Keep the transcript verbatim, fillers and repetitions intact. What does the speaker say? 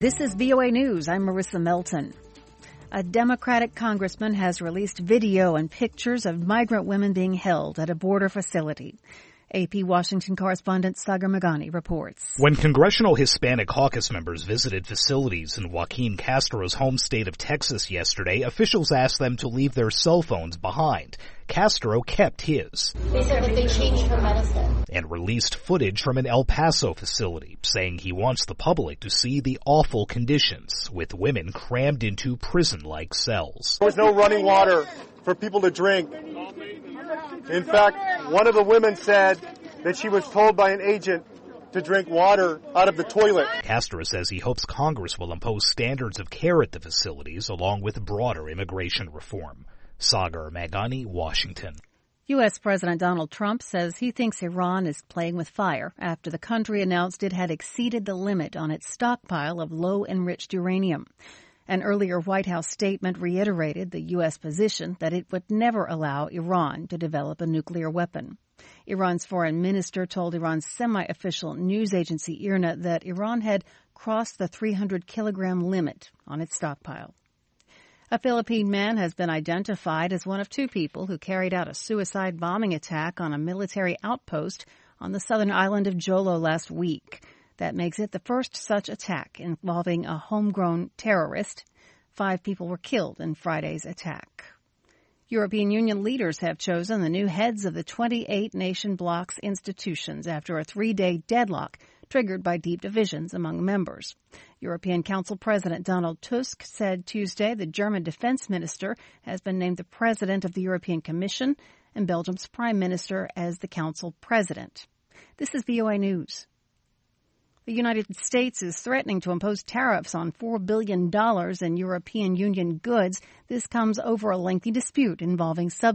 This is V O A News. I'm Marissa Melton. A Democratic congressman has released video and pictures of migrant women being held at a border facility. A P Washington correspondent Sagar Meghani reports. When Congressional Hispanic Caucus members visited facilities in Joaquin Castro's home state of Texas yesterday, officials asked them to leave their cell phones behind. Castro kept his. They said that they changed her medicine. And released footage from an El Paso facility, saying he wants the public to see the awful conditions, with women crammed into prison-like cells. There was no running water for people to drink. In fact, one of the women said that she was told by an agent to drink water out of the toilet. Castro says he hopes Congress will impose standards of care at the facilities along with broader immigration reform. Sagar Meghani, Washington. U S. President Donald Trump says he thinks Iran is playing with fire after the country announced it had exceeded the limit on its stockpile of low-enriched uranium. An earlier White House statement reiterated the U S position that it would never allow Iran to develop a nuclear weapon. Iran's foreign minister told Iran's semi-official news agency I R N A that Iran had crossed the three hundred kilogram limit on its stockpile. A Philippine man has been identified as one of two people who carried out a suicide bombing attack on a military outpost on the southern island of Jolo last week. That makes it the first such attack involving a homegrown terrorist. Five people were killed in Friday's attack. European Union leaders have chosen the new heads of the twenty-eight nation bloc's institutions after a three-day deadlock triggered by deep divisions among members. European Council President Donald Tusk said Tuesday the German defense minister has been named the president of the European Commission and Belgium's prime minister as the council president. This is V O A News. The United States is threatening to impose tariffs on four billion dollars in European Union goods. This comes over a lengthy dispute involving sub